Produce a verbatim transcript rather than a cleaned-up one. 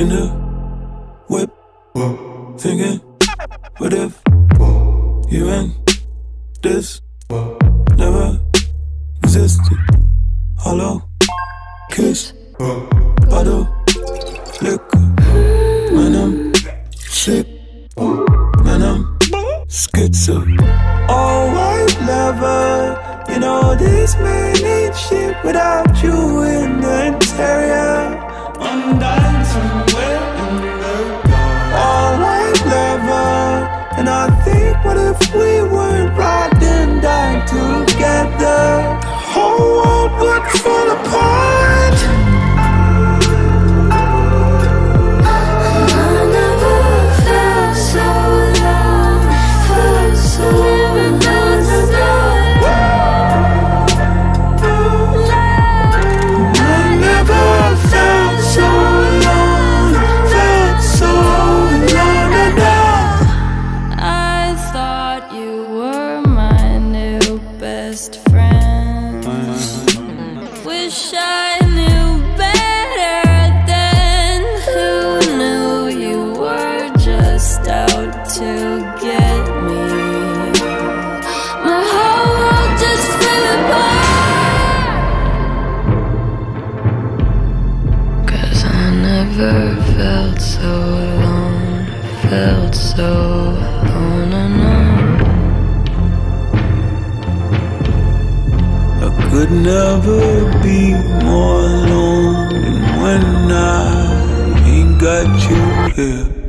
in the whip, thinking, what if you and this never existed? Hollow kiss, bottle liquor. Man, I'm sick, man, I'm schizo. Oh, white lover, you know this man ain't shit without you in the interior. I'm dying somewhere in the dark. Oh, white lover, and I think, what if we weren't ride and die together? The whole world would fall apart. I never felt so alone, felt so alone. I never felt so alone, felt so alone and down. I thought you were my new best friend. Wish I knew better then. Who knew you were just out to get me? My whole world just fell apart. 'Cause I never felt so alone, felt so alone and alone. I could never be more alone than when I ain't got you here.